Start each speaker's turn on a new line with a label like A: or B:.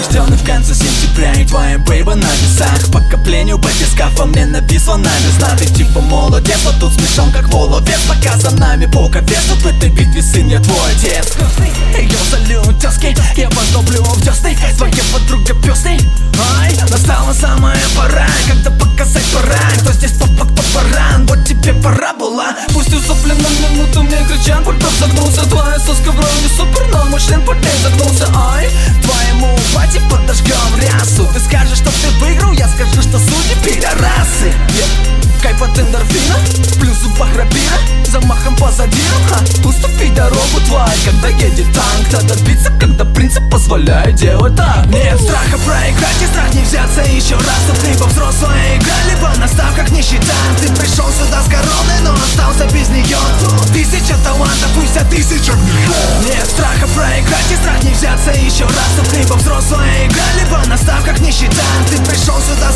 A: рожденный в конце сентября, и твоя бейба на весах. По коплению батискафа мне нависла на весна. Ты типа молодец, но тут смешон как воловец. Пока за нами Бога весут в этой битве, сын, я твой отец. Ее салют, тезки, я вас долблю в десны. Твоя подруга пёсный. Ай, настала самая пора, когда показать пора. Кто здесь папа, кто баран, вот тебе пора была. Пусть усыплен на минуту, мне кричат, портов загнулся. Твоя соска в роме супер, но мой член под ней загнулся. Ай, твоему пати подожгем рясу. Ты скажешь, что ты выиграл, я скажу, что судьи пидорасы. Кайф от эндорфина, плюс зубах рапира, замахом по задирам, уступи дорогу тварь, когда едет танк. Надо биться, когда принцип позволяет делать так. Нет страха проиграть, и страх не взяться еще раз. Тут либо взрослая игра, либо на ставках нищета. Ты пришел сюда с короной, но остался без нее. 1000 талантов, пусть 1000 миллионов. Нет страха проиграть, и страх не взяться еще раз. Тут либо взрослая игра, либо на ставках нищета. Ты пришел сюда